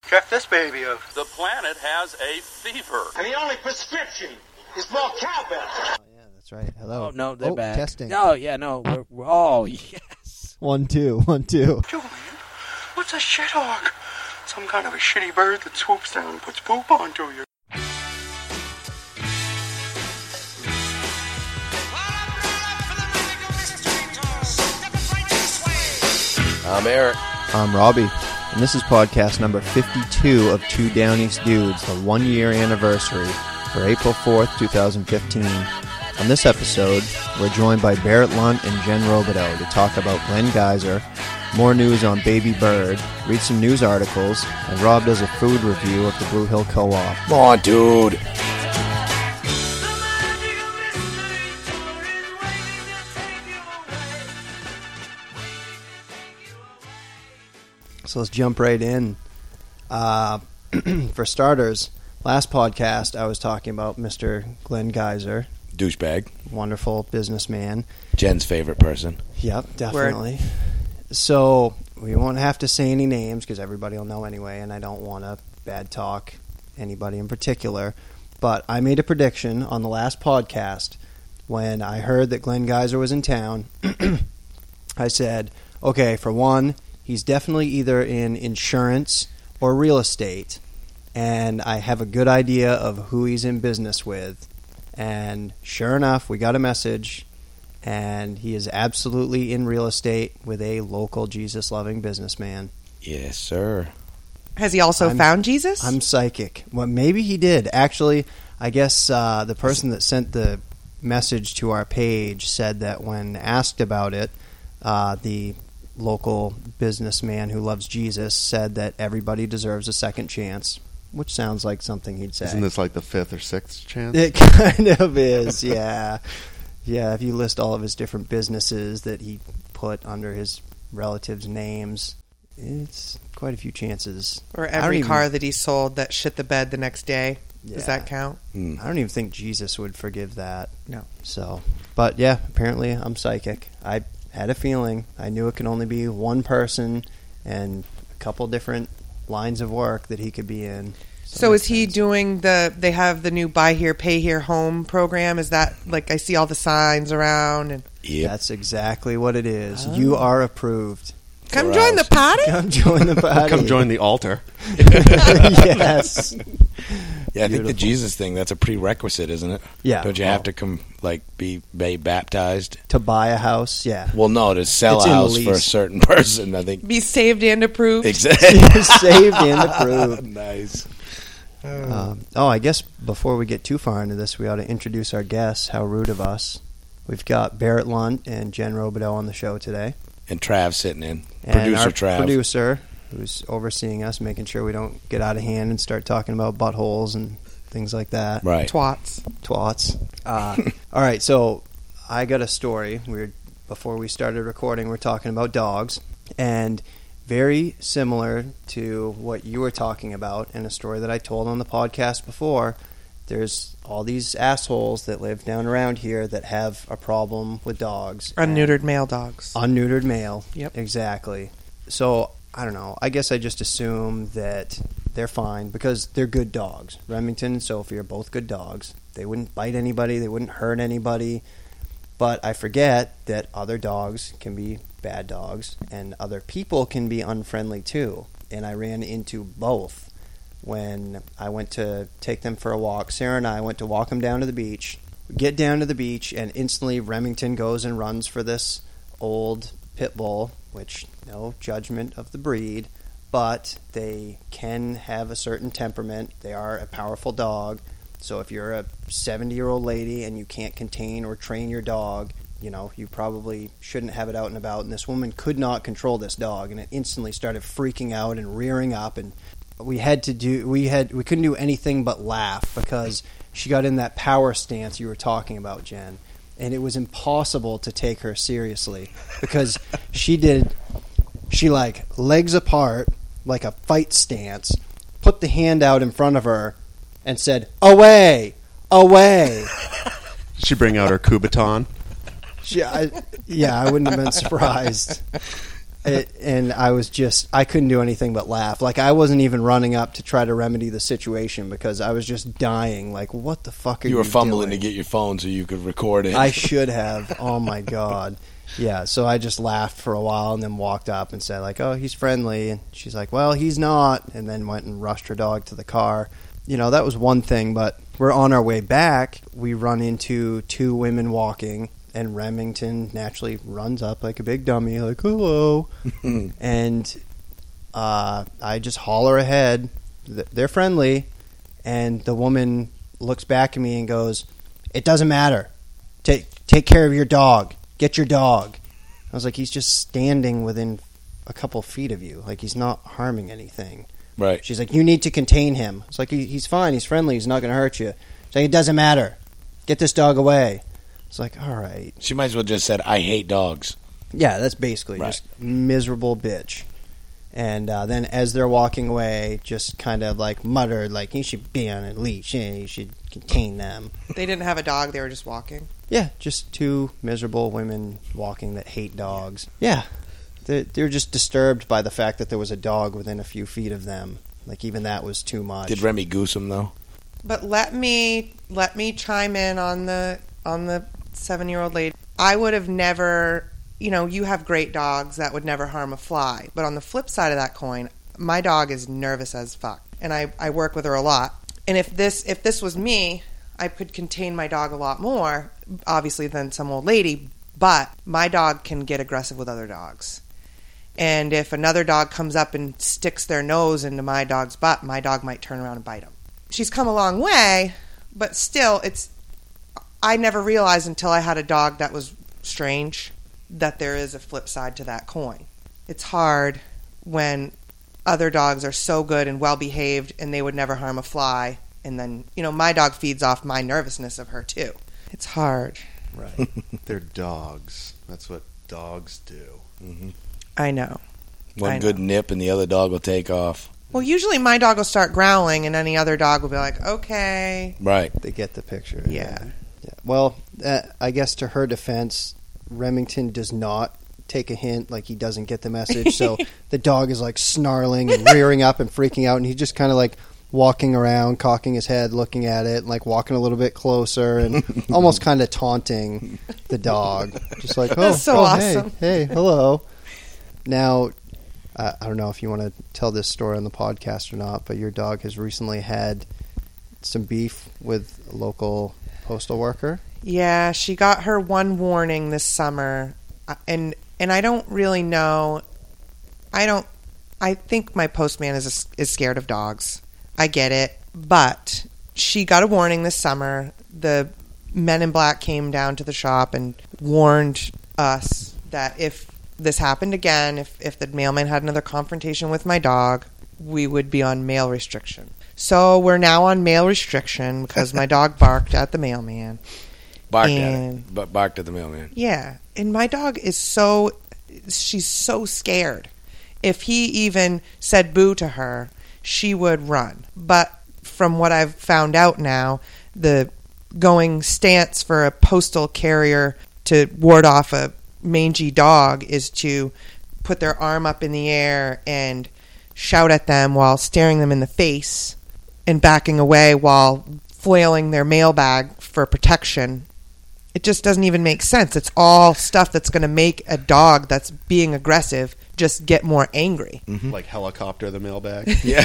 Check this baby out. The planet has a fever. And the only prescription is more cowbell. Oh, yeah, that's right. Hello. Oh, no, they're back. Testing. No, yeah, no. Oh, yes. 1, 2, 1, 2. Julian, what's a shithawk? Some kind of a shitty bird that swoops down and puts poop onto you. I'm Eric. I'm Robbie, and this is podcast number 52 of Two Down East Dudes, the 1-year anniversary for April 4th, 2015. On this episode, we're joined by Barrett Lunt and Jen Robideau to talk about Glenn Geyser, more news on Baby Bird, read some news articles, and Rob does a food review of the Blue Hill Co-op. Come on, dude. So let's jump right in. For starters, last podcast I was talking about Mr. Glenn Geyser, Douchebag. wonderful businessman. Jen's favorite person. Yep, definitely. So we won't have to say any names because everybody will know anyway, and I don't want to bad talk anybody in particular. But I made a prediction on the last podcast when I heard that Glenn Geyser was in town. I said, okay, for one, he's definitely either in insurance or real estate, and I have a good idea of who he's in business with. And sure enough, we got a message, and he is absolutely in real estate with a local Jesus-loving businessman. Yes, sir. Has he also found Jesus? I'm psychic. Well, maybe he did. Actually, I guess the person that sent the message to our page said that when asked about it, the local businessman who loves Jesus said that everybody deserves a second chance, which sounds like something he'd say. Isn't this like the 5th or 6th chance? It kind of is, yeah. Yeah, if you list all of his different businesses that he put under his relatives' names, it's quite a few chances. Or every car that he sold that shit the bed the next day. Yeah. Does that count? I don't even think Jesus would forgive that. No. So, but yeah, apparently I'm psychic. I had a feeling. I knew it could only be one person and a couple different lines of work that he could be in. So is he doing they have the new buy here, pay here home program? Is that, like, I see all the signs around? And Yep. That's exactly what it is. You are approved. come join the party? Come join the party. Come join the altar. Yes. Yeah, I think the Beautiful. Jesus thing, that's a prerequisite, isn't it? Yeah. Don't you have to come, like, be baptized? To buy a house, yeah. Well, no, to sell It's a in the house for a lease. certain person, I think. Be saved and approved? Exactly. You're saved and approved. Nice. I guess before we get too far into this, we ought to introduce our guests. How rude of us. We've got Barrett Lunt and Jen Robideau on the show today. And Trav sitting in. And Producer our Trav. producer, who's overseeing us, making sure we don't get out of hand and start talking about buttholes and things like that. Right. Twats. Twats. All right, so I got a story. Before we started recording, we're talking about dogs, and very similar to what you were talking about in a story that I told on the podcast before. There's all these assholes that live down around here that have a problem with dogs. Unneutered male dogs. Unneutered male. Yep. Exactly. So, I don't know. I guess I just assume that they're fine because they're good dogs. Remington and Sophie are both good dogs. They wouldn't bite anybody. They wouldn't hurt anybody. But I forget that other dogs can be bad dogs and other people can be unfriendly too. And I ran into both when I went to take them for a walk. Sarah and I went to walk them down to the beach. We get down to the beach, and instantly Remington goes and runs for this old pit bull, which, no judgment of the breed, but they can have a certain temperament. They are a powerful dog. So if you're a 70-year-old lady and you can't contain or train your dog, you probably shouldn't have it out and about. And this woman could not control this dog, and it instantly started freaking out and rearing up, and we couldn't do anything but laugh because she got in that power stance you were talking about, Jen, and it was impossible to take her seriously because she like legs apart like a fight stance, put the hand out in front of her and said, "Away, away." Did she bring out her Kubaton? I wouldn't have been surprised. And I couldn't do anything but laugh. Like, I wasn't even running up to try to remedy the situation because I was just dying. Like, what the fuck are you You were fumbling doing? to get your phone so you could record it. I should have. Oh, my God. Yeah, so I just laughed for a while and then walked up and said, like, oh, he's friendly. And she's like, well, he's not. And then went and rushed her dog to the car. You know, that was one thing, but we're on our way back. We run into two women walking. And Remington naturally runs up like a big dummy, like, hello. And I just holler ahead. They're friendly. And the woman looks back at me and goes, it doesn't matter. Take care of your dog. Get your dog. I was like, he's just standing within a couple feet of you. Like, he's not harming anything. Right. She's like, you need to contain him. It's like, he's fine. He's friendly. He's not going to hurt you. She's like, it doesn't matter. Get this dog away. It's like, all right. She might as well just said, I hate dogs. Yeah, that's basically Right. just miserable bitch. And then as they're walking away, just kind of like muttered, like, you should be on a leash. Yeah, you should contain them. They didn't have a dog. They were just walking. Yeah, just two miserable women walking that hate dogs. Yeah, they're just disturbed by the fact that there was a dog within a few feet of them. Like, even that was too much. Did Remy goose him, though? But let me chime in on the 7-year-old lady. I would have never, you have great dogs that would never harm a fly. But on the flip side of that coin, my dog is nervous as fuck. And I work with her a lot. And if this was me, I could contain my dog a lot more, obviously, than some old lady. But my dog can get aggressive with other dogs. And if another dog comes up and sticks their nose into my dog's butt, my dog might turn around and bite him. She's come a long way, but still, I never realized until I had a dog that was strange that there is a flip side to that coin. It's hard when other dogs are so good and well behaved and they would never harm a fly, and then my dog feeds off my nervousness of her too. It's hard. Right. They're dogs. That's what dogs do. Mm-hmm. I know. One good nip and the other dog will take off. Well, usually my dog will start growling and any other dog will be like, okay. Right. They get the picture. Yeah. Well, I guess to her defense, Remington does not take a hint. Like, he doesn't get the message. So the dog is like snarling and rearing up and freaking out, and he's just kind of like walking around, cocking his head, looking at it, and like walking a little bit closer and almost kind of taunting the dog. Just like, oh, That's so awesome. Hey, hello. Now, I don't know if you want to tell this story on the podcast or not, but your dog has recently had some beef with a local postal worker. Yeah, she got her one warning this summer, and I don't really know. I think my postman is scared of dogs. I get it, but she got a warning this summer. The men in black came down to the shop and warned us that if this happened again, if the mailman had another confrontation with my dog, we would be on mail restriction. So we're now on mail restriction because my dog barked at the mailman. Barked at the mailman. Yeah, and my dog is she's so scared. If he even said boo to her, she would run. But from what I've found out now, the going stance for a postal carrier to ward off a mangy dog is to put their arm up in the air and shout at them while staring them in the face and backing away while flailing their mailbag for protection. It just doesn't even make sense. It's all stuff that's going to make a dog that's being aggressive just get more angry. Mm-hmm. Like helicopter the mailbag. Yeah.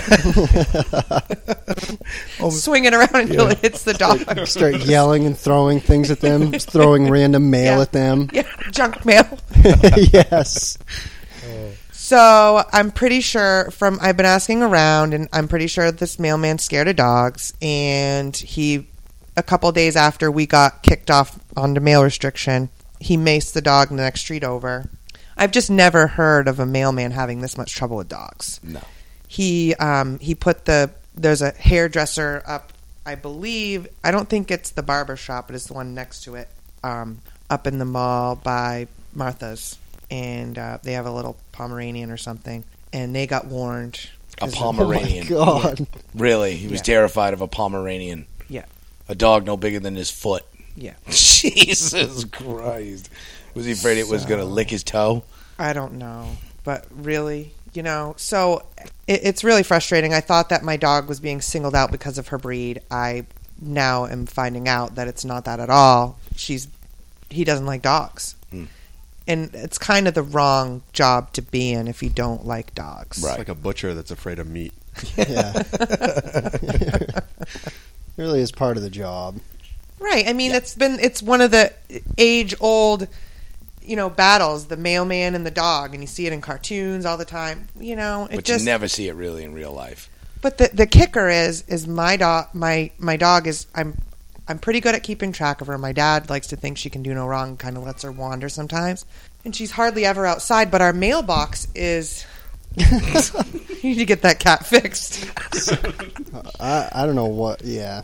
Swing it around until it hits the dog. Start yelling and throwing things at them, throwing random mail at them. Yeah, junk mail. Yes. So I'm pretty sure I've been asking around, and I'm pretty sure this mailman's scared of dogs, and a couple days after we got kicked off onto mail restriction, he maced the dog in the next street over. I've just never heard of a mailman having this much trouble with dogs. No. He put there's a hairdresser up, I believe, I don't think it's the barber shop, but it's the one next to it, up in the mall by Martha's. And they have a little Pomeranian or something, and they got warned. A Pomeranian. Oh my God. Really? He was terrified of a Pomeranian. Yeah. A dog no bigger than his foot. Yeah. Jesus Christ. Was he afraid it was going to lick his toe? I don't know. but really, so it's really frustrating. I thought that my dog was being singled out because of her breed. I now am finding out that it's not that at all. He doesn't like dogs. And it's kind of the wrong job to be in if you don't like dogs. It's like a butcher that's afraid of meat. Yeah. Really is part of the job. Right. I mean, it's one of the age-old, battles, the mailman and the dog, and you see it in cartoons all the time. But you never see it really in real life. But the kicker is my dog. My dog is I'm pretty good at keeping track of her. My dad likes to think she can do no wrong, kind of lets her wander sometimes, and she's hardly ever outside. But our mailbox is. You need to get that cat fixed. I don't know what. Yeah.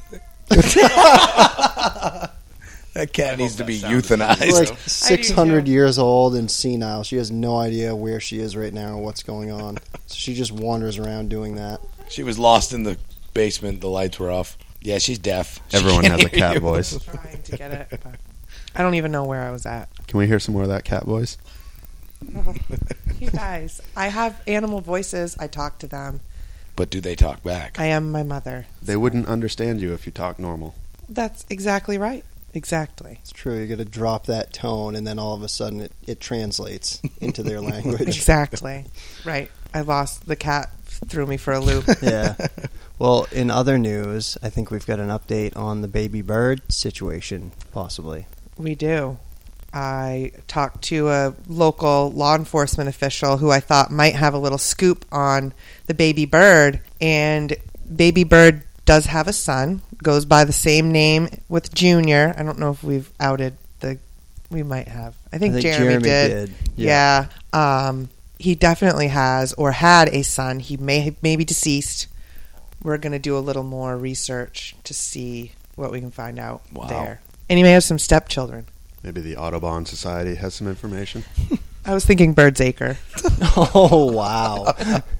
That cat needs to be euthanized. Like 600 years old and senile. She has no idea where she is right now or what's going on. So she just wanders around doing that. She was lost in the basement. The lights were off. Yeah, she's deaf. Everyone has a cat voice. I'm trying to get it, but I don't even know where I was at. Can we hear some more of that cat voice? You guys, I have animal voices. I talk to them. But do they talk back? I am my mother. They wouldn't understand you if you talk normal. That's exactly right. Exactly. It's true. You got to drop that tone, and then all of a sudden it translates into their language. Exactly. Right. The cat threw me for a loop. Yeah. Well, in other news, I think we've got an update on the baby bird situation, possibly. We do. I talked to a local law enforcement official who I thought might have a little scoop on the baby bird, and baby bird does have a son, goes by the same name with Junior. I don't know if we've outed we might have. I think Jeremy did. Yeah. He definitely has or had a son. He may be deceased. We're going to do a little more research to see what we can find out there. And he may have some stepchildren. Maybe the Audubon Society has some information. I was thinking Bird's Acre. Oh, wow.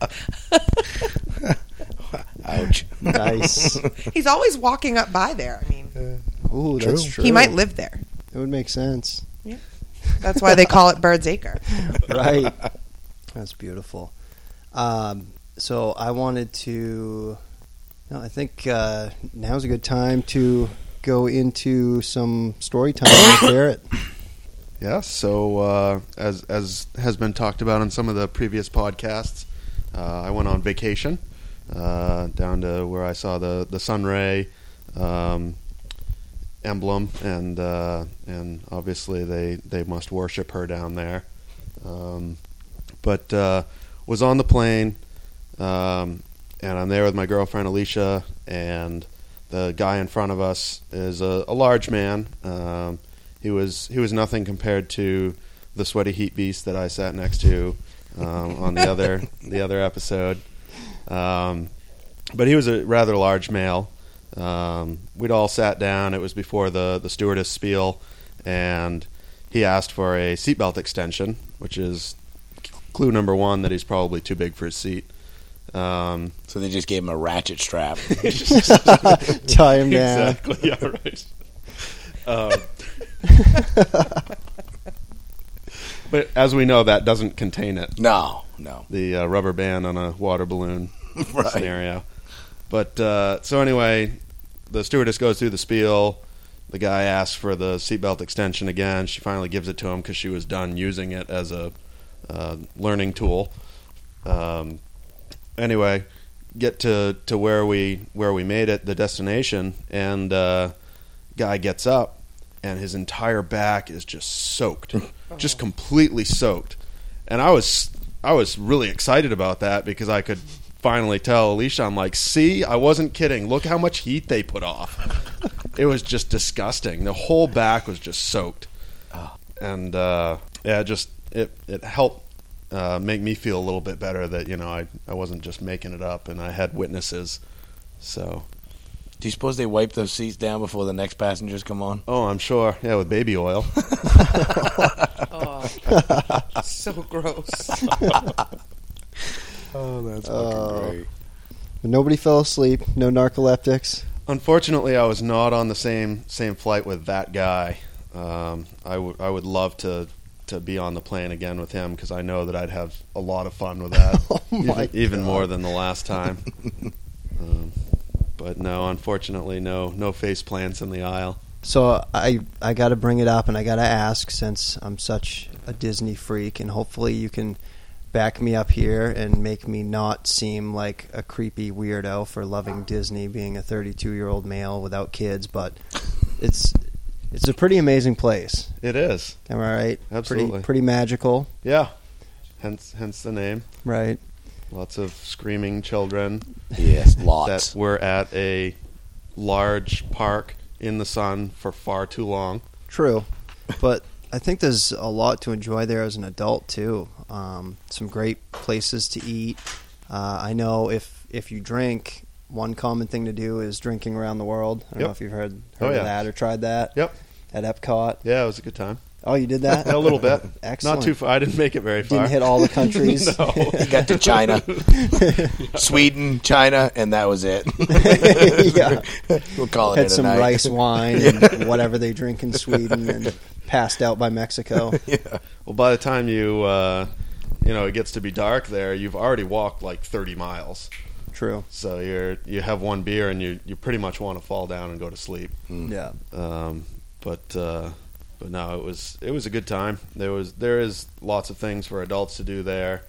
Ouch. Nice. He's always walking up by there. I mean, ooh, that's true. He might live there. It would make sense. Yeah. That's why they call it Bird's Acre. Right. That's beautiful. So I wanted to... No, I think now's a good time to go into some story time with Barrett. Yeah, so as has been talked about on some of the previous podcasts, I went on vacation down to where I saw the Sunray emblem, and obviously they must worship her down there. But was on the plane, and I'm there with my girlfriend Alicia, and the guy in front of us is a large man. He was nothing compared to the sweaty heat beast that I sat next to on the other episode. But he was a rather large male. We'd all sat down. It was before the stewardess spiel, and he asked for a seatbelt extension, which is clue number one that he's probably too big for his seat. So they just gave him a ratchet strap. Tie him down. Exactly. Yeah, right. But as we know, that doesn't contain it. No. The rubber band on a water balloon Right. scenario. But so anyway, the stewardess goes through the spiel. The guy asks for the seatbelt extension again. She finally gives it to him because she was done using it as a learning tool. Anyway, get to where we made it, the destination, and guy gets up, and his entire back is just soaked, just completely soaked. And I was really excited about that because I could finally tell Alicia, I'm like, see, I wasn't kidding. Look how much heat they put off. It was just disgusting. The whole back was just soaked. And it helped make me feel a little bit better that, I wasn't just making it up and I had witnesses. So, Do you suppose they wipe those seats down before the next passengers come on? oh, I'm sure. Yeah, with baby oil. Oh, so gross. Oh, that's fucking great. Nobody fell asleep. No narcoleptics. Unfortunately, I was not on the same flight with that guy. I would love to to be on the plane again with him because I know that I'd have a lot of fun with that, even more than the last time. But no, unfortunately, no face plants in the aisle. So I got to bring it up, and I got to ask, since I'm such a Disney freak, and hopefully you can back me up here and make me not seem like a creepy weirdo for loving Disney, being a 32-year-old male without kids, but it's a pretty amazing place. It is. Am I right? Absolutely. Pretty magical. Yeah. Hence the name. Right. Lots of screaming children. Yes, lots. That we're at a large park in the sun for far too long. True. But I think there's a lot to enjoy there as an adult, too. Some great places to eat. I know if you drink, one common thing to do is drinking around the world. I don't know if you've heard of that or tried that. Yep. At Epcot. Yeah, it was a good time. Oh, you did that? A little bit. Excellent. Not too far. I didn't make it very far. Didn't hit all the countries. No. You got to China, Sweden, China, and that was it. Yeah. We'll call it Had a some night. rice wine and whatever they drink in Sweden and passed out by Mexico. Yeah. Well, by the time it gets to be dark there, you've already walked like 30 miles. True. So you have one beer and you pretty much want to fall down and go to sleep. Yeah. But no, it was a good time. There is lots of things for adults to do there,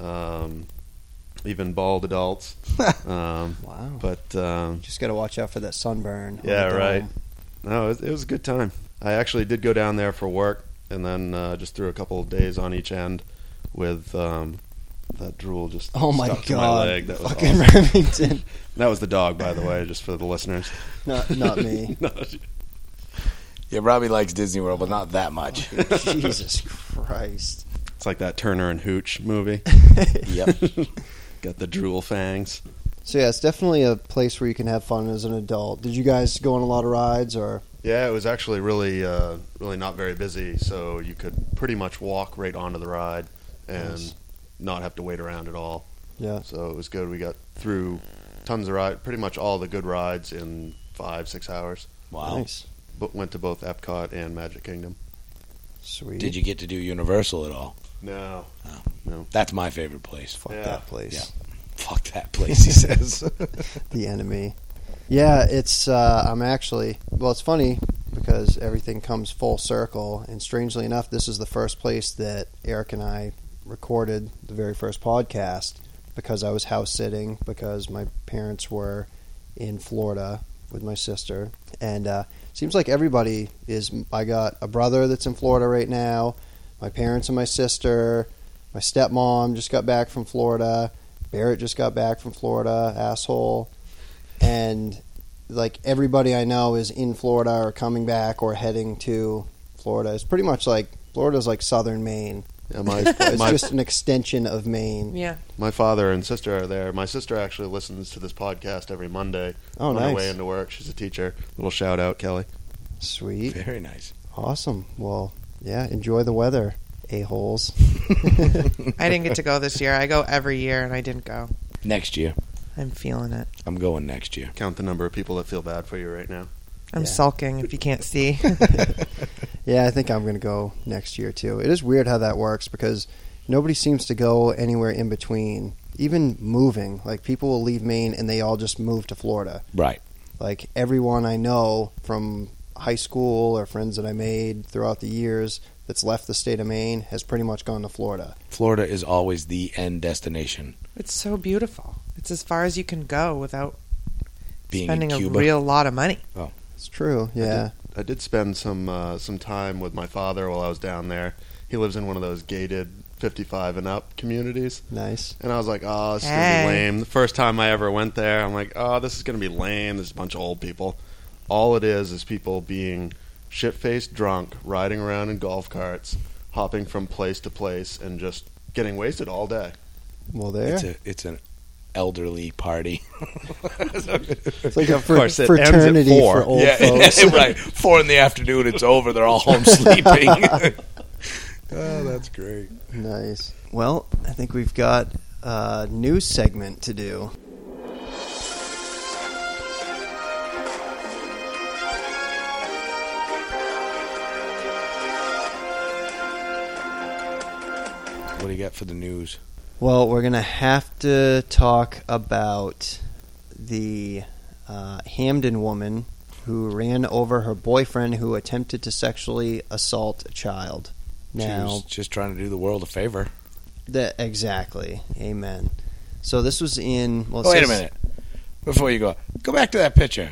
even bald adults. Wow. But Just got to watch out for that sunburn. yeah, right. No, it was a good time. I actually did go down there for work, and then just threw a couple of days on each end with that drool just Oh my stuck to God. my leg. That was Fucking awesome. Remington. That was the dog, by the way, just for the listeners. Not me. No, Yeah, Robbie likes Disney World, but not that much. Jesus Christ. it's like that Turner and Hooch movie. Yep. Got the drool fangs. So yeah, it's definitely a place where you can have fun as an adult. Did you guys go on a lot of rides or? Yeah, it was actually really not very busy, so you could pretty much walk right onto the ride and Nice. not have to wait around at all. Yeah. So it was good. We got through tons of rides, pretty much all the good rides in 5-6 hours. Wow. Nice. But went to both Epcot and Magic Kingdom. Sweet. Did you get to do Universal at all? No. Oh. No. That's my favorite place. Fuck Yeah. that place. Yeah. Fuck that place, he says. The enemy. Yeah, it's it's funny because everything comes full circle, and strangely enough, this is the first place that Eric and I recorded the very first podcast because I was house sitting because my parents were in Florida with my sister, and seems like everybody is. I got a brother that's in Florida right now, my parents and my sister, my stepmom just got back from Florida, Barrett just got back from Florida, asshole. And like everybody I know is in Florida or coming back or heading to Florida. It's pretty much like Florida's like southern Maine. Yeah, It's just an extension of Maine. Yeah. my father and sister are there. My sister actually listens to this podcast every Monday Oh, on her nice. way into work. She's a teacher. Little shout out, Kelly. Sweet. Very nice. Awesome. Well, yeah, enjoy the weather, a-holes. I didn't get to go this year. I go every year, and I didn't go. Next year. I'm feeling it. I'm going next year. Count the number of people that feel bad for you right now. I'm Yeah. sulking if you can't see. Yeah, I think I'm going to go next year too. It is weird how that works because nobody seems to go anywhere in between. Even moving, like people will leave Maine and they all just move to Florida. Right. Like everyone I know from high school or friends that I made throughout the years that's left the state of Maine has pretty much gone to Florida. Florida is always the end destination. It's so beautiful. It's as far as you can go without Being spending in a Cuba. real lot of money. It's true, yeah. I did spend some time with my father while I was down there. He lives in one of those gated 55 and up communities. Nice. And I was like, oh, this is going to Hey. be lame. The first time I ever went there, I'm like, oh, this is going to be lame. There's a bunch of old people. All it is people being shit-faced drunk, riding around in golf carts, hopping from place to place, and just getting wasted all day. Well, there. It's an elderly party. It's like a course, it ends at fraternity 4. for old Yeah, folks. right. 4 PM, it's over. They're all home sleeping. Oh, that's great. Nice. Well, I think we've got a news segment to do. you got for the news? Well, we're going to have to talk about the Hamden woman who ran over her boyfriend who attempted to sexually assault a child. She Now, was just trying to do the world a favor. exactly. Amen. So this was in... Well, it Wait a says- minute. Before you go back to that picture.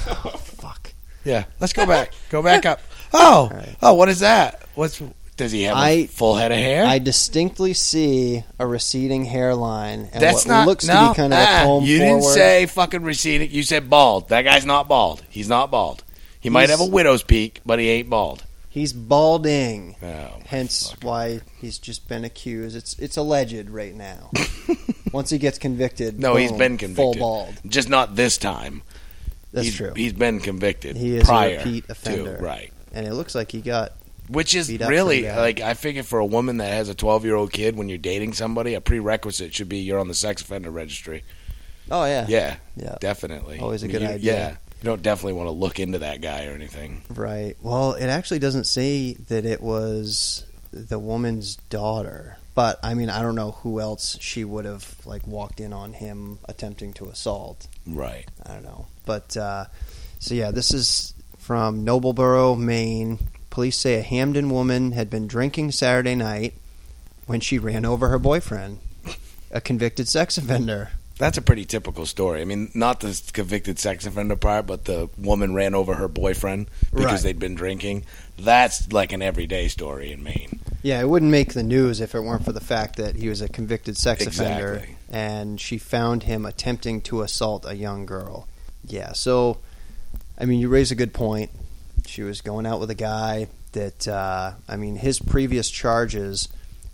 Fuck. Yeah, let's go back. Go back up. Oh, right. oh, what is that? Does he have a full head of hair? I distinctly see a receding hairline and That's what not looks to no, be kind of a comb you forward. didn't say fucking receding. You said bald. That guy's not bald. He's not bald. He might have a widow's peak, but he ain't bald. He's balding. Oh, Hence why he's just been accused. It's alleged right now. Once he gets convicted, no, he's boom, been convicted. Full bald. Just not this time. That's true. He's been convicted. He is prior a repeat offender. to, right. And it looks like he got... Which is beat up really, pretty bad. like, I figure for a woman that has a 12-year-old kid, when you're dating somebody, a prerequisite should be you're on the sex offender registry. Oh, yeah. Yeah, Yeah. Definitely. Always a good You- idea. Yeah. You don't definitely want to look into that guy or anything. Right. Well, it actually doesn't say that it was the woman's daughter. But, I mean, I don't know who else she would have, like, walked in on him attempting to assault. Right. I don't know. But, so yeah, this is from Nobleboro, Maine. Police say a Hamden woman had been drinking Saturday night when she ran over her boyfriend, a convicted sex offender. That's a pretty typical story. I mean, not the convicted sex offender part, but the woman ran over her boyfriend because Right. they'd been drinking. That's like an everyday story in Maine. Yeah, it wouldn't make the news if it weren't for the fact that he was a convicted sex offender, Exactly. and she found him attempting to assault a young girl. Yeah, so, I mean, you raise a good point. She was going out with a guy that, I mean, his previous charges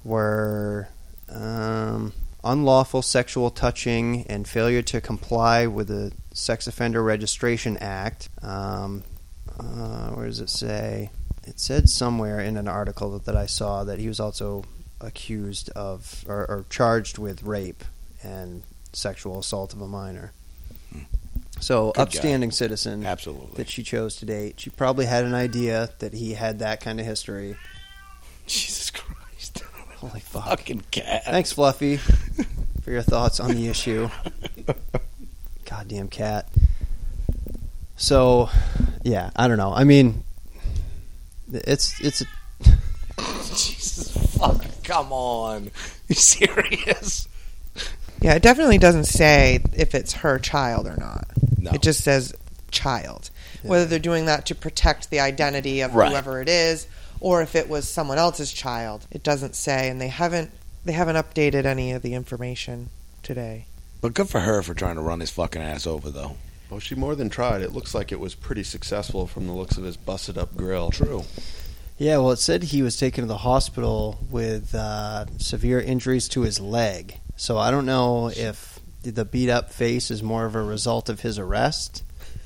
were unlawful sexual touching and failure to comply with the Sex Offender Registration Act. Where does it say? It said somewhere in an article that I saw that he was also accused of or charged with rape and sexual assault of a minor. So, Good upstanding citizen Absolutely. that she chose to date. She probably had an idea that he had that kind of history. Jesus Christ. Holy fuck. Fucking cat. Thanks, Fluffy, for your thoughts on the issue. Goddamn cat. So, yeah, I don't know. I mean, it's Jesus fuck. Come on. You serious? Yeah, it definitely doesn't say if it's her child or not. No. It just says child. Yeah. Whether they're doing that to protect the identity of Right. whoever it is, or if it was someone else's child, it doesn't say, and they haven't updated any of the information today. But good for her for trying to run his fucking ass over, though. Well, she more than tried. It looks like it was pretty successful from the looks of his busted-up grill. True. Yeah, well, it said he was taken to the hospital with severe injuries to his leg. So I don't know if the beat-up face is more of a result of his arrest,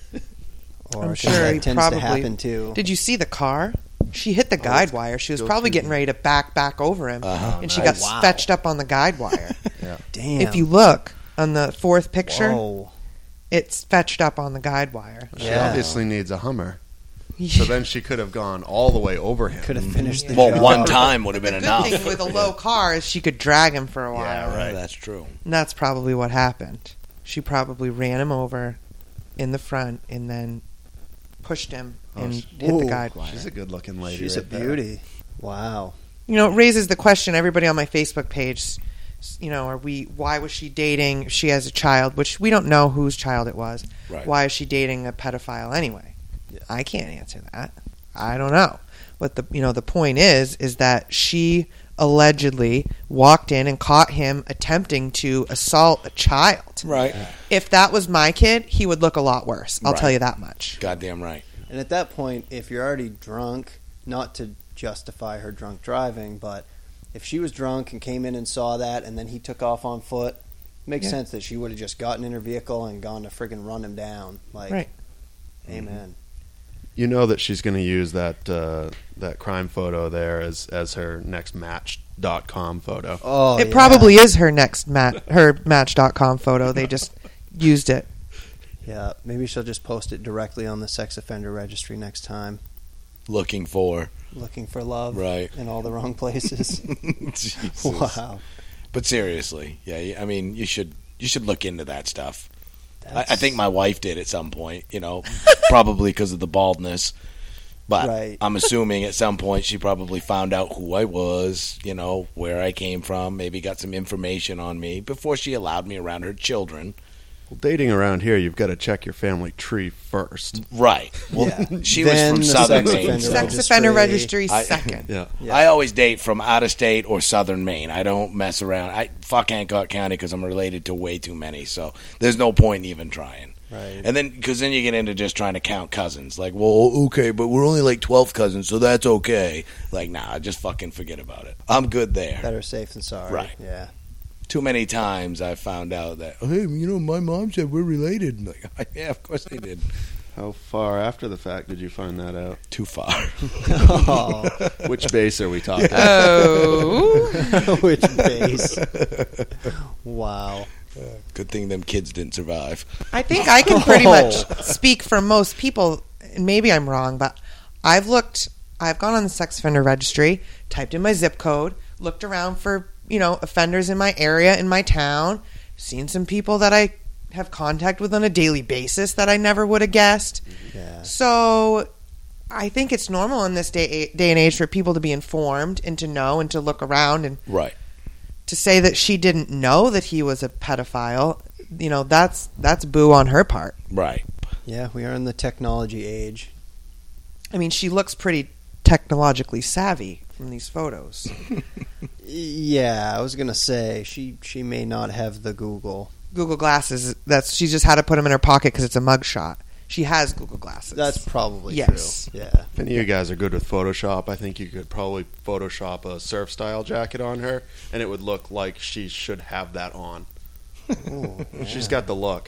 or I'm 'cause sure that he tends probably to happen too. Did you see the car? She hit the guide wire. She was go probably through getting the- ready to back over him, Uh-huh. and she nice. got Wow. fetched up on the guide wire. Damn. If you look on the fourth picture, Whoa. it's fetched up on the guide wire. She Yeah. obviously needs a Hummer. So then she could have gone all the way over him. Could have finished the Well, job. one time would have been The enough. good thing with a low car is she could drag him for a while. Yeah, right. That's true. And that's probably what happened. She probably ran him over in the front and then pushed him and she- hit the Ooh. guide wire. She's a good-looking lady. She's a right there. beauty. Wow. You know, it raises the question. Everybody on my Facebook page, you know, why was she dating? She has a child, which we don't know whose child it was. Right. Why is she dating a pedophile anyway? I can't answer that. I don't know. But the point is that she allegedly walked in and caught him attempting to assault a child. Right. If that was my kid, he would look a lot worse. I'll Right. tell you that much. Goddamn right. And at that point, if you're already drunk, not to justify her drunk driving, but if she was drunk and came in and saw that and then he took off on foot, it makes Yeah. sense that she would have just gotten in her vehicle and gone to friggin' run him down. Like, Right. Amen. You know that she's going to use that that crime photo there as her next Match.com photo. Oh, It yeah. probably is her next her Match.com photo. They just used it. Yeah, maybe she'll just post it directly on the sex offender registry next time. looking for. Looking for love, Right. in all the wrong places. Jesus. Wow. But seriously, yeah, I mean, you should look into that stuff. I That's- think my wife did at some point, probably because of the baldness. But Right. I'm assuming at some point she probably found out who I was, where I came from, maybe got some information on me before she allowed me around her children. Well, dating around here, you've got to check your family tree first. Right. Well, Yeah. she was Then from the Southern sex Maine. offender so- Sex offender registry I- second. Yeah. Yeah. I always date from out of state or Southern Maine. I don't mess around. I fuck Hancock County because I'm related to way too many. So there's no point in even trying. Right. And then, because then you get into just trying to count cousins. Like, well, okay, but we're only like 12 cousins, so that's okay. Like, nah, just fucking forget about it. I'm good there. Better safe than sorry. Right. Yeah. Too many times I found out that, hey, my mom said we're related. I'm like, yeah, of course they did. How far after the fact did you find that out? Too far. Oh, Which base are we talking? Oh. which base? Wow. Good thing them kids didn't survive. I think I can pretty much speak for most people, and maybe I'm wrong, but I've gone on the sex offender registry, typed in my zip code, looked around for, offenders in my area, in my town, seen some people that I have contact with on a daily basis that I never would have guessed. Yeah. So I think it's normal in this day and age for people to be informed and to know and to look around, and Right. to say that she didn't know that he was a pedophile, that's boo on her part. Right. Yeah, we are in the technology age. I mean, she looks pretty technologically savvy from these photos. Yeah, I was gonna say she may not have the Google. Google Glasses, she just had to put them in her pocket because it's a mugshot. She has Google Glasses. That's probably Yes. true. Yeah. If any of you guys are good with Photoshop, I think you could probably Photoshop a surf style jacket on her, and it would look like she should have that on. Ooh, She's got the look.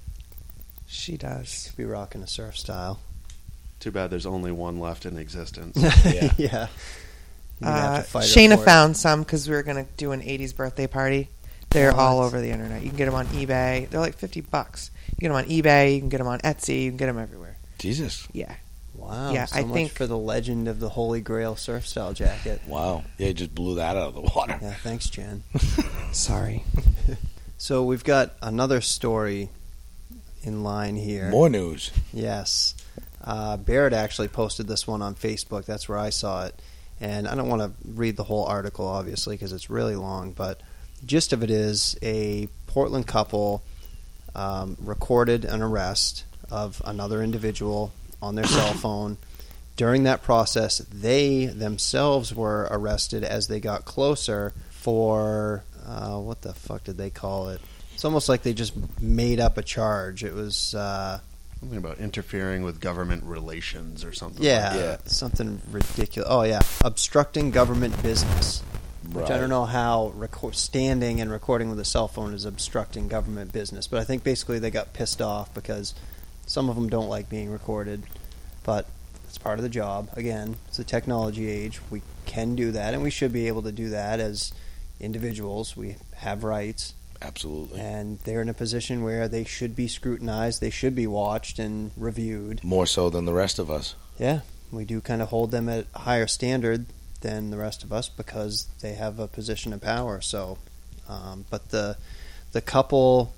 She does. be rocking a surf style. Too bad there's only one left in existence. Yeah. Yeah. You're gonna have to fight her Shayna for it. found some because we were going to do an 80s birthday party. They're What? all over the internet. You can get them on eBay. They're like $50. You get them on eBay. You can get them on Etsy. You can get them everywhere. Jesus. Yeah. Wow. Yeah, so I much think- for the legend of the Holy Grail surf style jacket. Wow. Yeah, you just blew that out of the water. Yeah, thanks, Jen. Sorry. So we've got another story in line here. More news. Yes. Barrett actually posted this one on Facebook. That's where I saw it. And I don't want to read the whole article, obviously, because it's really long. But the gist of it is a Portland couple recorded an arrest of another individual on their cell phone. During that process, they themselves were arrested as they got closer for, what the fuck did they call it? It's almost like they just made up a charge. It was... Something about interfering with government relations or something. Yeah, like that. something ridiculous. Oh, yeah. Obstructing government business. Which I don't know how standing and recording with a cell phone is obstructing government business. But I think basically they got pissed off because some of them don't like being recorded. But it's part of the job. Again, it's a technology age. We can do that, and we should be able to do that as individuals. We have rights. Absolutely. And they're in a position where they should be scrutinized. They should be watched and reviewed. More so than the rest of us. Yeah, we do kind of hold them at a higher standard than the rest of us because they have a position of power. So, but the couple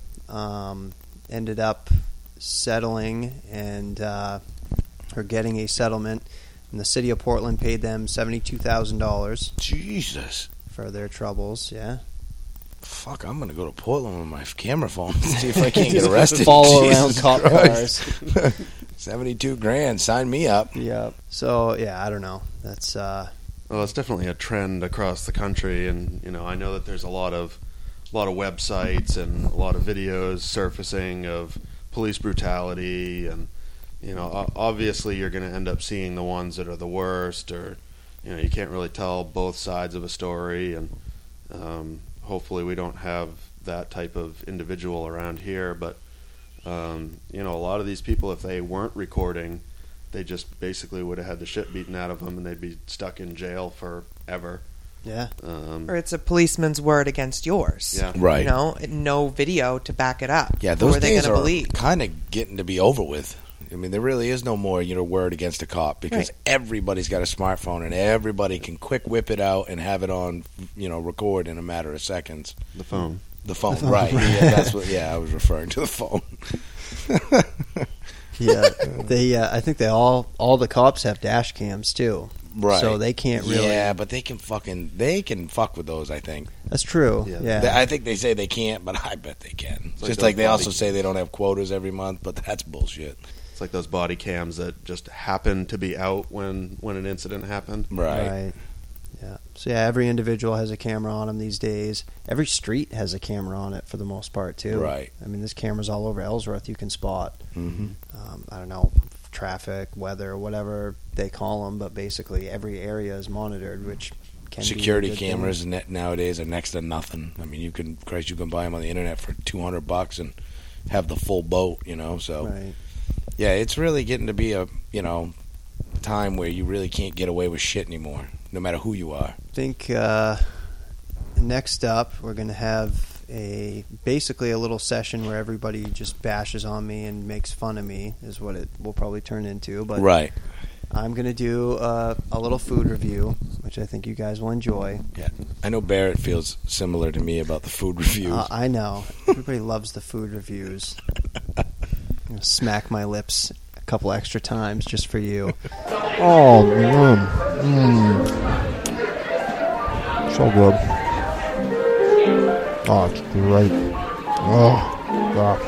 ended up settling and or getting a settlement, and the city of Portland paid them $72,000 Jesus. for their troubles. Yeah, Fuck, I'm going to go to Portland with my camera phone and see if I can't get arrested. follow around Jesus cop Christ. cars. 72 grand. Sign me up. Yep. So yeah, I don't know. That's Well, it's definitely a trend across the country, and I know that there's a lot of websites and a lot of videos surfacing of police brutality, and obviously you're going to end up seeing the ones that are the worst, or you can't really tell both sides of a story, and hopefully we don't have that type of individual around here. But a lot of these people, if they weren't recording, they just basically would have had the shit beaten out of them, and they'd be stuck in jail forever. yeah. Or it's a policeman's word against yours. Yeah. Right. No video to back it up. Yeah, Who those are they days going to are believe? kind of getting to be over with. I mean, there really is no more, word against a cop because everybody's got a smartphone and everybody can quick whip it out and have it on, record in a matter of seconds. The phone. The phone, right? Yeah, that's what. Yeah, I was referring to the phone. Yeah, I think all the cops have dash cams too. Right. So they can't really. Yeah, but they can fuck with those. I think That's true. Yeah. I think they say they can't, but I bet they can. It's like Just those like they also body- say they don't have quotas every month, but that's bullshit. It's like those body cams that just happen to be out when an incident happened. Right. Yeah. So yeah, every individual has a camera on them these days. Every street has a camera on it for the most part too. Right. I mean, there's cameras all over Ellsworth you can spot. Mm-hmm. I don't know, traffic, weather, whatever they call them, but basically every area is monitored, which can Security be a good cameras nowadays are next to nothing. I mean, you can buy them on the internet for $200 and have the full boat. So thing. Right. yeah, it's really getting to be a time where you really can't get away with shit anymore, no matter who you are. I think next up we're going to have basically a little session where everybody just bashes on me and makes fun of me is what it will probably turn into. But Right. I'm going to do a little food review, which I think you guys will enjoy. Yeah. I know Barrett feels similar to me about the food reviews. I know. Everybody loves the food reviews. I'm going to smack my lips a couple extra times just for you. Oh, so good. Oh, it's great. Oh, God.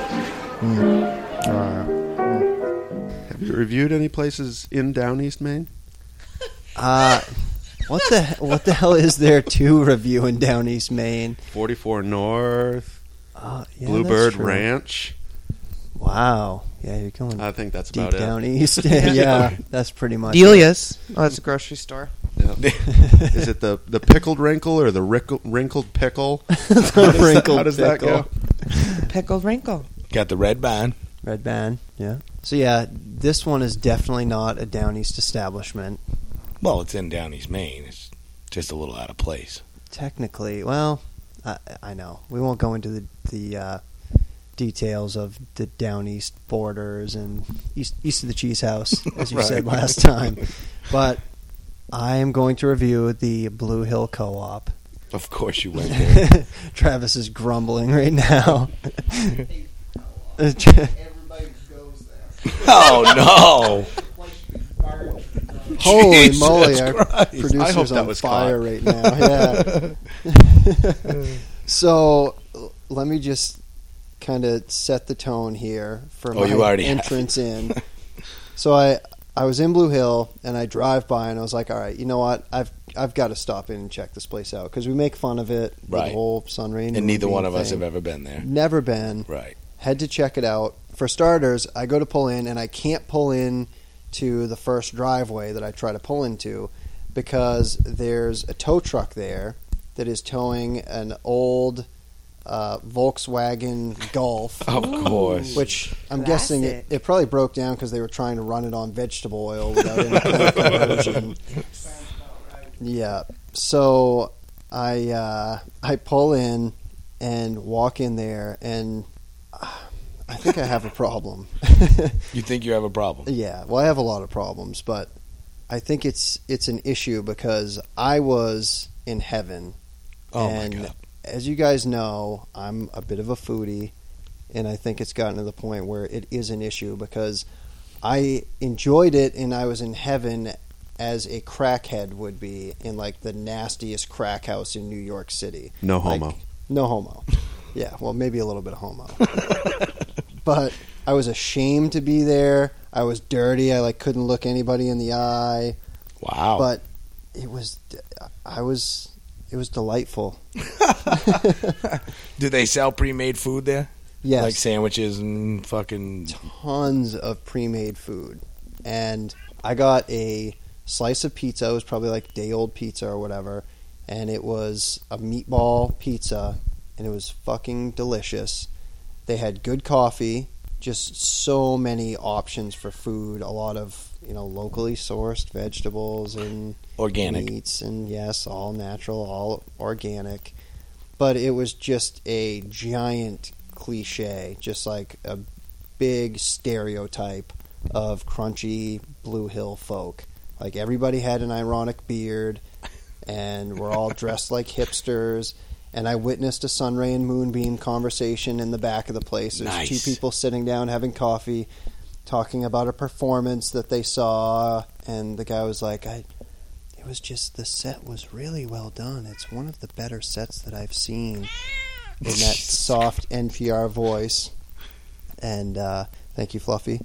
Have you reviewed any places in Down East Maine? What the hell is there to review in Down East Maine? 44 North, Yeah, Bluebird that's true. Ranch. Wow. Yeah, you're going I think that's deep about down it. east. Yeah, that's pretty much Delia's. Oh, it's a grocery store. Yeah. Is it the pickled wrinkle or the wrinkled pickle? The wrinkled How does that pickle. go? Pickled wrinkle. Got the red band. Red Band, yeah. So yeah, this one is definitely not a Down East establishment. Well, it's in Down East Maine. It's just a little out of place. Technically, well, I know. We won't go into the details of the Down East borders and east of the Cheese House, as you Right. said last time. But I am going to review the Blue Hill Co-op. Of course you went there. Travis is grumbling right now. Oh, no. Holy Jesus moly, our Christ. producer's I hope that on was fire caught. right now. Yeah. So let me just kind of set the tone here for Oh, you my already have. entrance in. So I was in Blue Hill and I drive by and I was like, all right, you know what? I've got to stop in and check this place out because we make fun of it, Right. the whole Sun Rain. And neither Moonbeam one of us thing. have ever been there. Never been. Right. Had to check it out. For starters, I go to pull in and I can't pull in to the first driveway that I try to pull into because there's a tow truck there that is towing an old Volkswagen Golf, Of course. which I'm guessing Classic. it probably broke down because they were trying to run it on vegetable oil without any kind of conversion. Yeah. So I pull in and walk in there and I think I have a problem. You think you have a problem? Yeah, well, I have a lot of problems, but I think it's an issue because I was in heaven. Oh, and my God. as you guys know, I'm a bit of a foodie, and I think it's gotten to the point where it is an issue because I enjoyed it and I was in heaven as a crackhead would be in like the nastiest crack house in New York City. No Like, homo. no homo. Yeah, well, maybe a little bit of homo. But I was ashamed to be there. I was dirty. I couldn't look anybody in the eye. Wow. But it was delightful. Do they sell pre-made food there? Yes. Like sandwiches and fucking... Tons of pre-made food. And I got a slice of pizza. It was probably like day-old pizza or whatever. And it was a meatball pizza. And it was fucking delicious. They had good coffee. Just so many options for food. A lot of, locally sourced vegetables and Organic. meats. And yes, all natural, all organic. But it was just a giant cliche, just like a big stereotype of crunchy Blue Hill folk. Like, everybody had an ironic beard, and we're all dressed like hipsters. And I witnessed a Sunray and Moonbeam conversation in the back of the place. There's Nice. 2 people sitting down having coffee, talking about a performance that they saw, and the guy was like, it was just, the set was really well done. It's one of the better sets that I've seen, in that soft NPR voice. And thank you, Fluffy.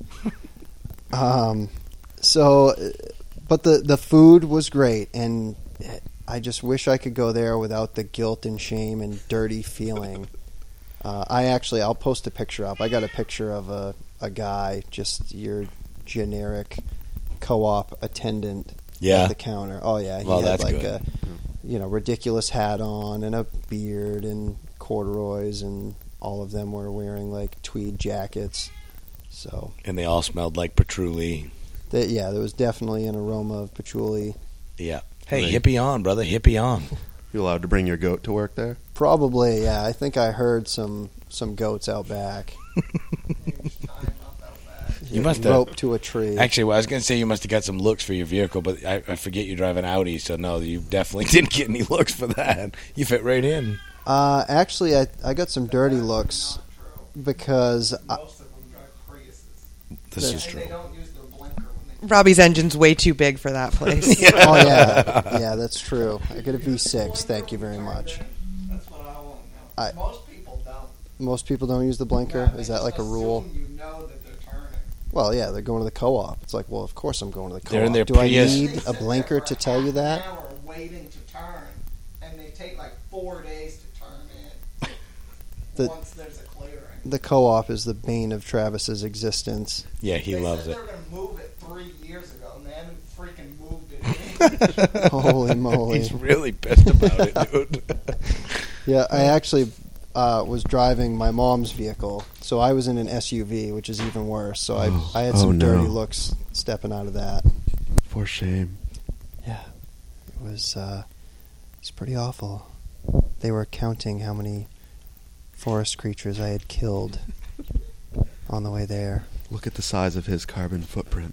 But the food was great, and I just wish I could go there without the guilt and shame and dirty feeling. I'll post a picture up. I got a picture of a guy, just your generic co-op attendant at the counter. Oh yeah, he had that's like good. a ridiculous hat on and a beard and corduroys, and all of them were wearing like tweed jackets. So And they all smelled like patchouli. there was definitely an aroma of patchouli. Yeah. Hey, Right. hippie on, brother. Hippie on. You allowed to bring your goat to work there? Probably, yeah. I think I heard some goats out back. You must have. Rope to a tree. Actually, well, I was going to say you must have got some looks for your vehicle, but I forget you drive an Audi, so no, you definitely didn't get any looks for that. You fit right in. Actually, I got some dirty looks because This is true. Robbie's engine's way too big for that place. oh yeah, that's true. I got a V6. Thank you very much. That's what I want to know. Most people don't. Most people don't use the blinker. No, Is that like a rule? You know that they're turning. Well, yeah, they're going to the co-op. It's like, well, of course I'm going to the co-op. They're in their Do Prius. I need a blinker to tell you that? An hour waiting to turn, and they take like 4 days to turn in. Once there's a clearing. The co-op is the bane of Travis's existence. Yeah, he loves They it. said they were going to move it 3 years ago, and they haven't freaking moved it. Holy moly. He's really pissed about it, dude. Yeah, I actually was driving my mom's vehicle, so I was in an SUV, which is even worse. So I had some no. dirty looks stepping out of that. For shame. Yeah, it was pretty awful. They were counting how many forest creatures I had killed on the way there. Look at the size of his carbon footprint.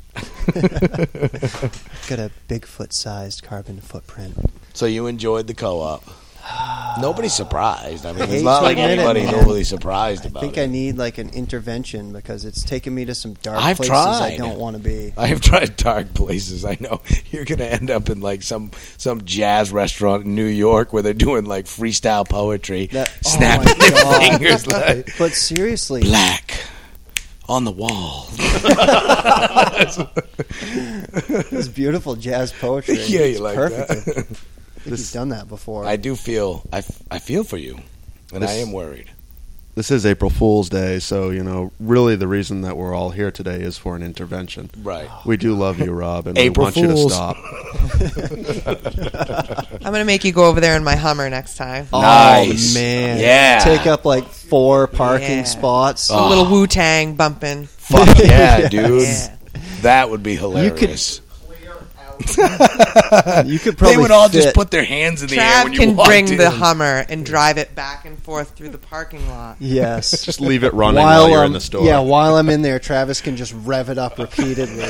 Got a Bigfoot-sized carbon footprint. So you enjoyed the co-op. Nobody's surprised. I mean, hate it's not to like admit it, anybody's man. overly surprised I about think it. I need like an intervention because it's taken me to some dark I've places I tried. don't want to be. I have tried dark places. I know you're going to end up in like some jazz restaurant in New York where they're doing like freestyle poetry, snapping my their God. fingers like But seriously, black on the wall. it's beautiful jazz poetry. Yeah, you It's like perfect. that? I think you've done that before. I do feel I feel for you, and I This- am worried. This is April Fool's Day, so, really the reason that we're all here today is for an intervention. Right. We do love you, Rob, and April we want Fools. you to stop. I'm going to make you go over there in my Hummer next time. Nice. Oh, man. Yeah. Take up like 4 parking Yeah. spots. A little Wu-Tang bumping. Fuck yeah, dude. Yeah. That would be hilarious. You could probably They would all fit, just put their hands in the air Trav when you can walked bring in. the Hummer and drive it back and forth through the parking lot. Yes. Just leave it running while you're in the store. Yeah, while I'm in there, Travis can just rev it up repeatedly.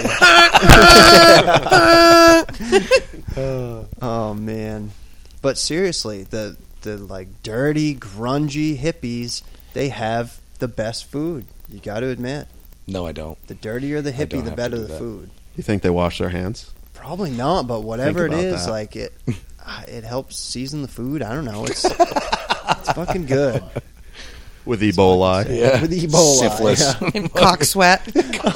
Oh man. But seriously, the like dirty, grungy hippies, they have the best food. You got to admit. No, I don't. The dirtier the don't hippie, the have better to do the that. food. You think they wash their hands? Probably not, but whatever it Think about is, that. like it helps season the food. I don't know. It's fucking good. With Ebola? Yeah. With Ebola, Syphilis. yeah. And cock sweat.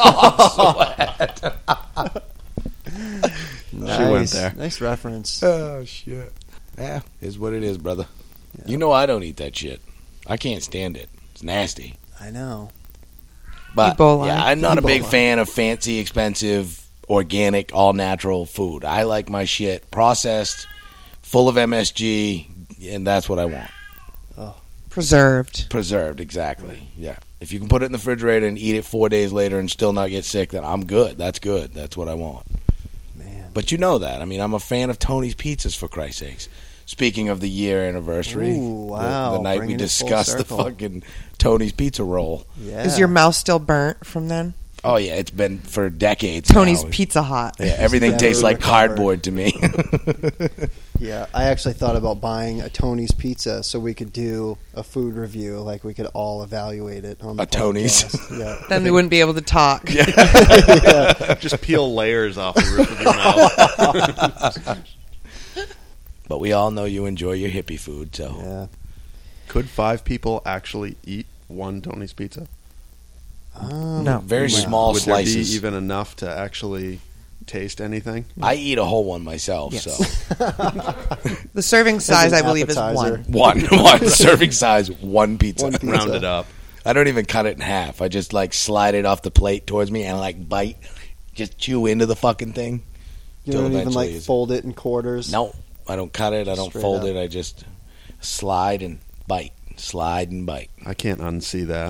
Nice. there. Nice reference. Oh, shit. Yeah, is what it is, brother. You know I don't eat that shit. I can't stand it. It's nasty. I know. But, Ebola. yeah, I'm not a big Ebola. fan of fancy, expensive, organic, all-natural food. I like my shit processed, full of MSG, and that's what I want. Preserved. Preserved, exactly. Yeah. If you can put it in the refrigerator and eat it 4 days later and still not get sick, then I'm good. That's good. That's what I want. Man. But you know that. I mean, I'm a fan of Tony's Pizzas, for Christ's sakes. Speaking of the year anniversary, Ooh, wow. the night we Bringing it full discussed the circle. fucking Tony's Pizza Roll. Yeah. Is your mouth still burnt from then? Oh, yeah, it's been for decades Tony's now. Pizza Hut. Yeah, everything Never tastes like recovered. cardboard to me. Yeah, I actually thought about buying a Tony's Pizza so we could do a food review, like we could all evaluate it on the A Tony's? podcast. Yeah. Then we wouldn't be able to talk. Just peel layers off the roof of your mouth. But we all know you enjoy your hippie food, so. Yeah. Could 5 people actually eat one Tony's pizza? No. Very small Would slices. there be even enough to actually taste anything? I eat a whole one myself, Yes. so. The serving size, an I believe, is appetizer. one. One serving size, one pizza. One pizza. Round it up. I don't even cut it in half. I just like slide it off the plate towards me and like bite, just chew into the fucking thing. You Till don't even eventually like it's- fold it in quarters. No, I don't cut it. I don't Straight fold up. it. I just slide and bite, slide and bite. I can't unsee that.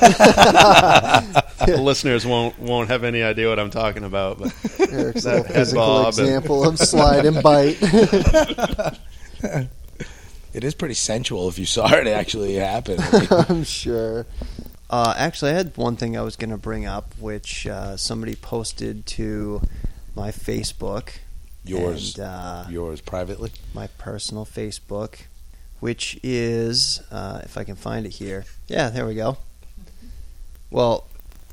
The listeners won't have any idea what I'm talking about. But Eric's That little head physical bob and- example of slide and bite. It is pretty sensual if you saw it actually happen. I mean, I'm sure. Actually, I had one thing I was going to bring up, which somebody posted to my Facebook. yours, And, yours privately. my personal Facebook, which is, if I can find it here. Yeah, there we go. Well,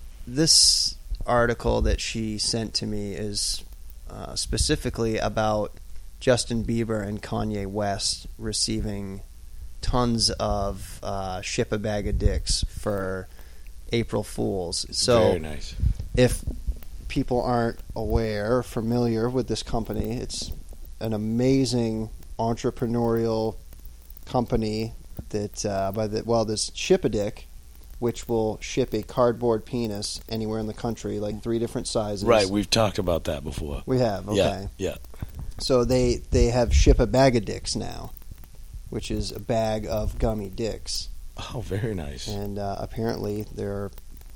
this article that she sent to me is specifically about Justin Bieber and Kanye West receiving tons of ship a bag of dicks for April Fools. So Very nice. if people aren't aware or familiar with this company, it's an amazing entrepreneurial company that there's Ship-A-Dick, which will ship a cardboard penis anywhere in the country, like 3 different sizes. Right, we've talked about that before. We have, okay. Yeah. So they have Ship a Bag of Dicks now, which is a bag of gummy dicks. Oh, very nice. And apparently there are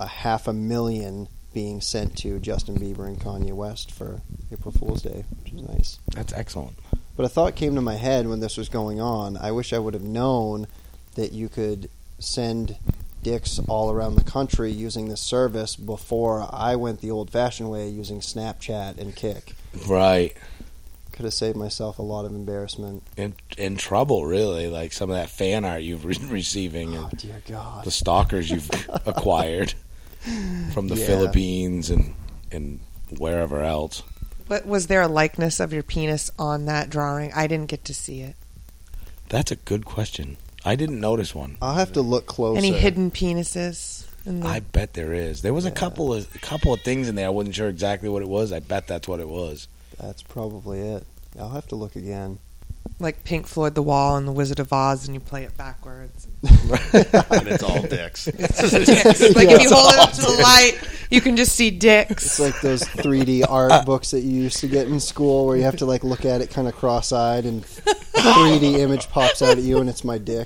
500,000 being sent to Justin Bieber and Kanye West for April Fool's Day, which is nice. That's excellent. But a thought came to my head when this was going on. I wish I would have known that you could send dicks all around the country using this service before I went the old-fashioned way using Snapchat and Kik. Right. Could have saved myself a lot of embarrassment. In trouble, really. Like some of that fan art you've receiving Oh, and dear God. the stalkers you've acquired from the Yeah. Philippines and wherever else. But was there a likeness of your penis on that drawing? I didn't get to see it. That's a good question. I didn't notice one. I'll have to look closer. Any hidden penises? In the... I bet there is. There was a couple of things in there. I wasn't sure exactly what it was. I bet that's what it was. That's probably it. I'll have to look again. Like Pink Floyd, The Wall, and The Wizard of Oz, and you play it backwards. And it's all dicks. It's just dicks. Like if you hold it up to the light, you can just see dicks. It's like those 3D art books that you used to get in school where you have to like look at it kind of cross-eyed and a 3D image pops out at you and it's my dick.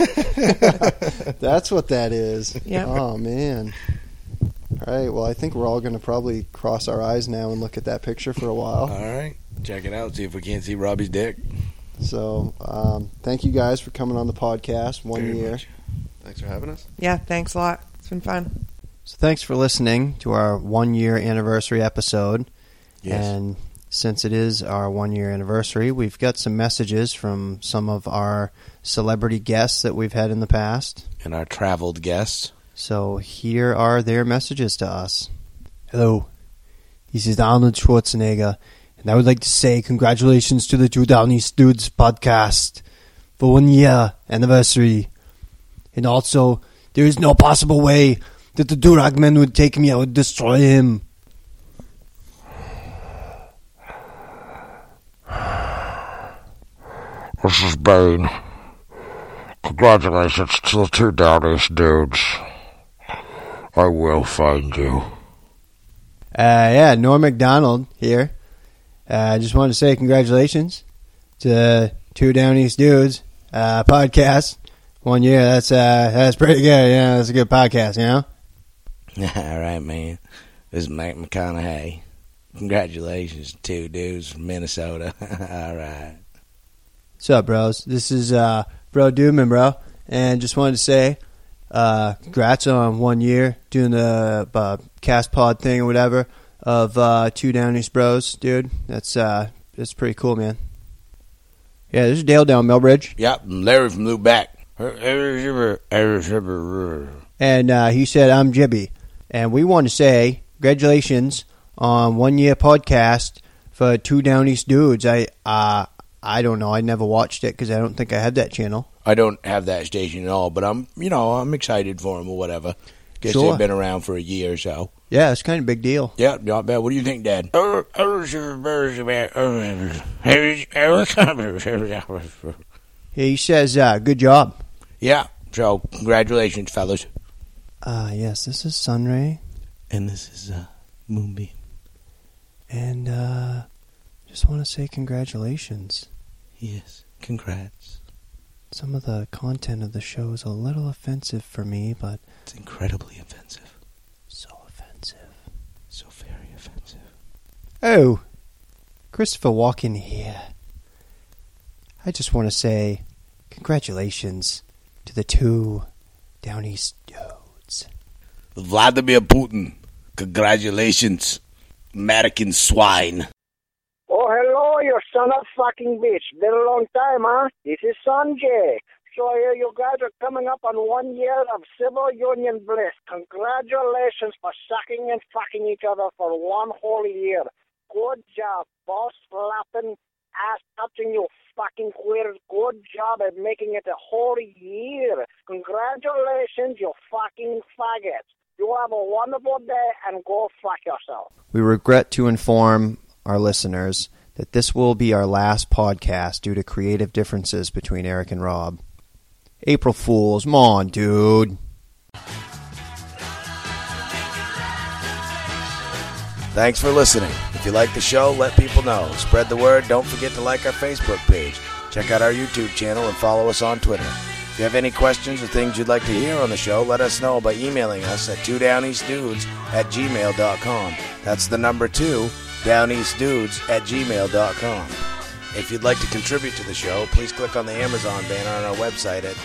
That's what that is. Yeah. Oh, man. All right, well, I think we're all going to probably cross our eyes now and look at that picture for a while. All right. Check it out. See if we can't see Robbie's dick. So, thank you guys for coming on the podcast. One Very year. much. Thanks for having us. Yeah, thanks a lot. It's been fun. So, thanks for listening to our 1 year anniversary episode. Yes. And since it is our 1 year anniversary, we've got some messages from some of our celebrity guests that we've had in the past. And our traveled guests. So here are their messages to us. Hello, this is Arnold Schwarzenegger, and I would like to say congratulations to the Two Downey Dudes podcast for 1 year anniversary. And also, there is no possible way that the Durag Man would take me. I would destroy him. This is Bane. Congratulations to the Two Downies dudes. I will find you. Yeah, Norm MacDonald here. I just wanted to say congratulations to Two Down East Dudes podcast. 1 year, that's pretty good. Yeah, that's a good podcast, you know? All right, man. This is Mike McConaughey. Congratulations, two dudes from Minnesota. All right. What's up, bros? This is Bro Doobman, bro. And just wanted to say Congrats on 1 year doing the cast pod thing or whatever of Two Down East Bros, dude. That's pretty cool, man. Yeah, this is Dale down Millbridge. Yep, Larry from Lubeck. And he said, I'm Jibby. And we want to say congratulations on 1 year podcast for Two Down East Dudes. I don't know. I never watched it because I don't think I had that channel. I don't have that station at all, but I'm excited for them or whatever. Guess Sure. they've been around for a year or so. Yeah, it's kind of a big deal. Yeah, not bad. What do you think, Dad? He says, good job. Yeah, so congratulations, fellas. Yes, this is Sunray. And this is Moonbeam. And just want to say congratulations. Yes, congrats. Some of the content of the show is a little offensive for me, but... It's incredibly offensive. So offensive. So very offensive. Oh, Christopher Walken here. I just want to say congratulations to the Two Down East Dudes. Vladimir Putin, congratulations, American swine. Oh, hello, you son of fucking bitch. Been a long time, huh? This is Sanjay. So I hear you guys are coming up on 1 year of civil union bliss. Congratulations for sucking and fucking each other for one whole year. Good job, boss slapping, ass touching, you fucking queer. Good job at making it a whole year. Congratulations, you fucking faggots. You have a wonderful day and go fuck yourself. We regret to inform our listeners that this will be our last podcast due to creative differences between Eric and Rob. April Fools, come on, dude. Thanks for listening. If you like the show, let people know. Spread the word. Don't forget to like our Facebook page. Check out our YouTube channel and follow us on Twitter. If you have any questions or things you'd like to hear on the show, let us know by emailing us at twodowneastdudes@gmail.com. That's the number 2, downeastdudes@gmail.com. If you'd like to contribute to the show, please click on the Amazon banner on our website at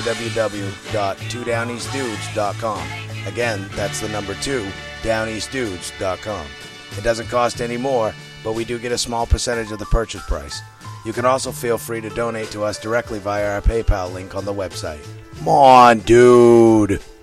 www.twodowneastdudes.com. Again, that's the number 2, downeastdudes.com. It doesn't cost any more, but we do get a small percentage of the purchase price. You can also feel free to donate to us directly via our PayPal link on the website. Come on, dude.